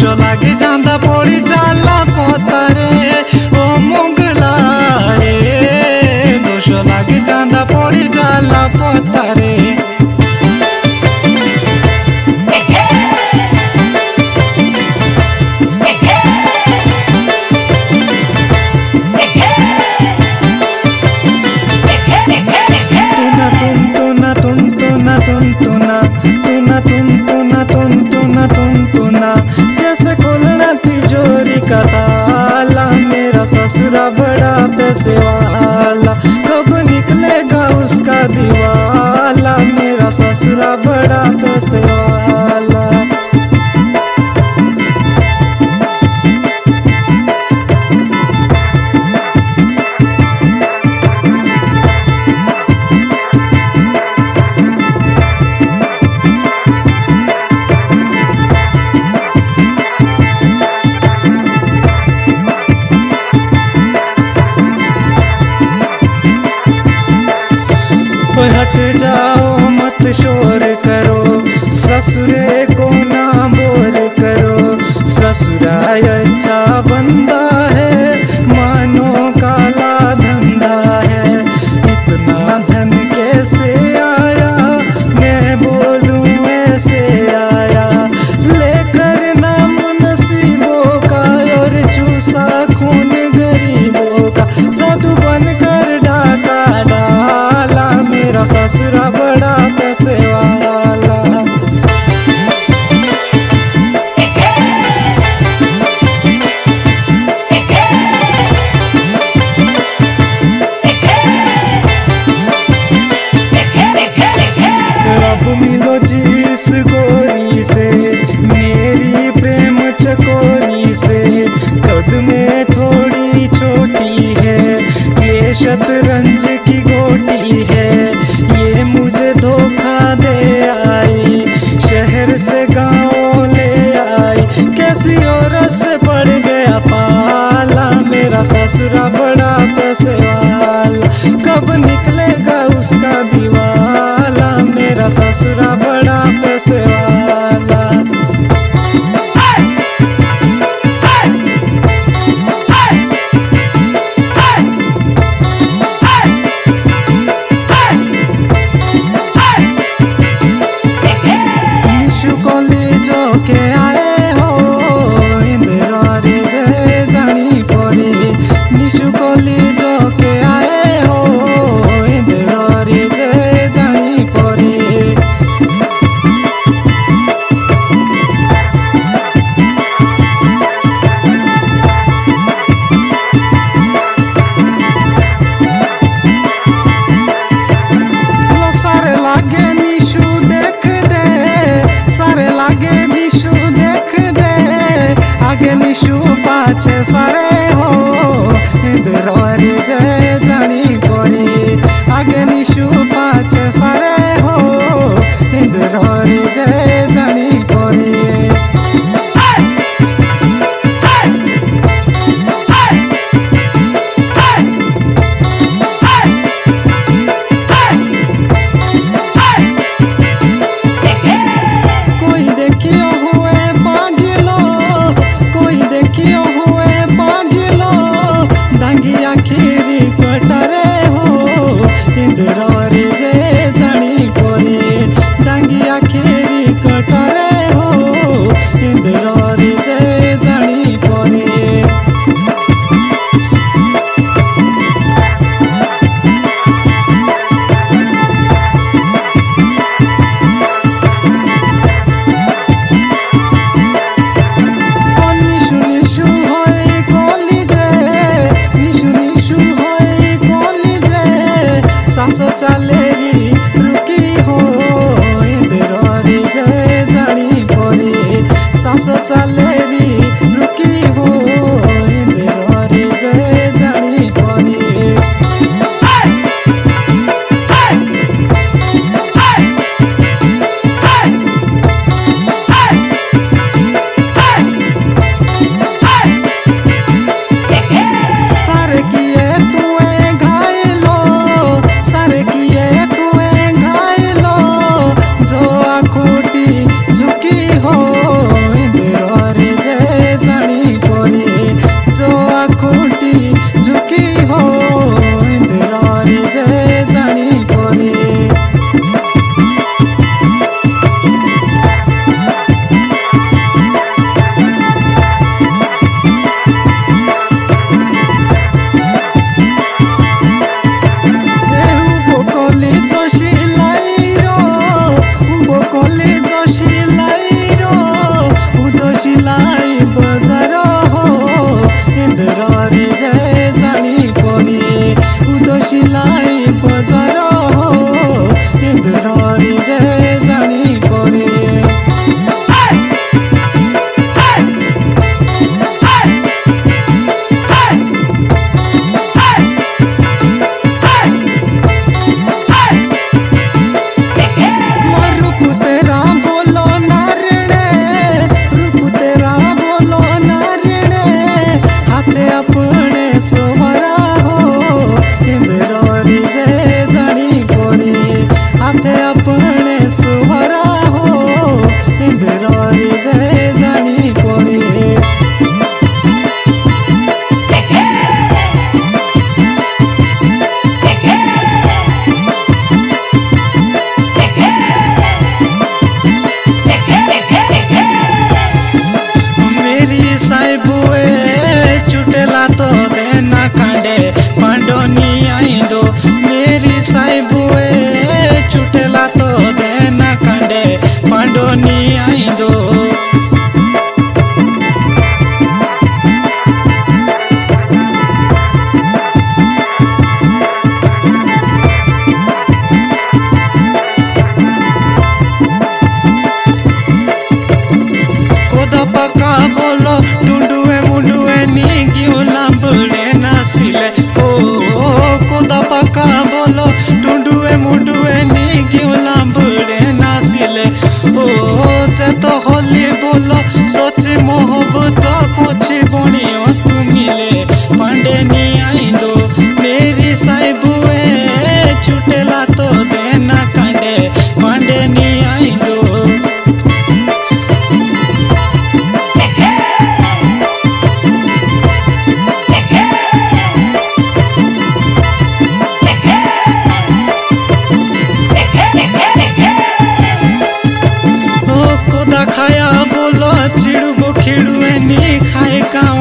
लागे जांदा पड़ी जाला पोतारे ओ मुगला दोष लागे जांदा पड़ी जाला पोतारे। कैसे खोलना तिजोरी का ताला, मेरा ससुरा बड़ा पैसे वाला, कब निकलेगा उसका दिवाला, मेरा ससुरा बड़ा पैसे वाला। हट जाओ मत शोर करो, ससुरे को ना बोल करो, ससुरा अच्छा बंदा है, मानो काला धंधा है। इतना धन कैसे आया, मैं बोलूं ऐसे आया, लेकर नाम नसीबों का और चूसा खून गरीबों का, साधु बनकर डाका डाला, मेरा ससुरा बड़ा पैसे वाला। अब मिलो जिस गोरी से, मेरी प्रेम चकोरी से, कद में थोड़ी छोटी है, ये शतरंज की गोटी है, ये मुझे धोखा दे आई, शहर से गाँव ले आई, कैसी औरत से पड़ गया पाला, मेरा ससुरा बड़ा पैसे वाला, कब निकलेगा उसका दिवाला, मेरा ससुरा बड़ा पैसे वाला। निशु कॉलेजों के आए हो इंद्रारे जय जानी परी, निशु कॉलेजों के आए हो इंद्रारे जय जानी परी। सारे लागे निशु देख दे, सारे लागे निशु देख दे, आगे निशु पाछे सारे हो इंद्रारे जय जानी परी, आगे निशु पाछे सारे हो इंद्रारे जय जानी परी। कोई देखियो हुए पागिलो, कोई देखियो हुए पागिलो, दांगी आखिरी कटारे हो इंद्रारे जय जानी परी, दांगी आखिरी कटारे हो इंद्रारे जय जानी परी। सासो चालेरी रुकी हो इंद्रारे जय जानी परी, सासो चालेरी रुकी हो इंद्रारे जय जानी परी। सारे किए तुए घायलो, सारे किए तुए घायलो, जो आखूटी झुकी हो इंद्रारे इंद्रारी जय जानी परी उदशिलाई बजार हो इंद्रारी जय जानी परी अपने सोहरा हो इंद्रारी जय जानी परी हाथे अपने सोहरा हो इंद्रारी जय जानी परी मेरी साइबुए चुटेला तो देना कांडे पांडोनी आई दो मेरी साइबुए चुटेला तो देना कांडे पांडोनी आई दो कोदा पका बोलो टुंडुए मुंडुए नी क्यों लांबड़े नासिले ओ कोदा पका बोलो टुंडुए मुंडुए नी क्यों लांबड़े नासिले ओ जे तो होली बोलो सोची मोहब्बत पोछी बोनियो तुमिले पांडे नी आई दो मेरी साइबुए छुटेला तो देना कांडे पांडे नी आई दो कोदा खाया बोलो चिड़ुबो खिड़ुए नी खाए का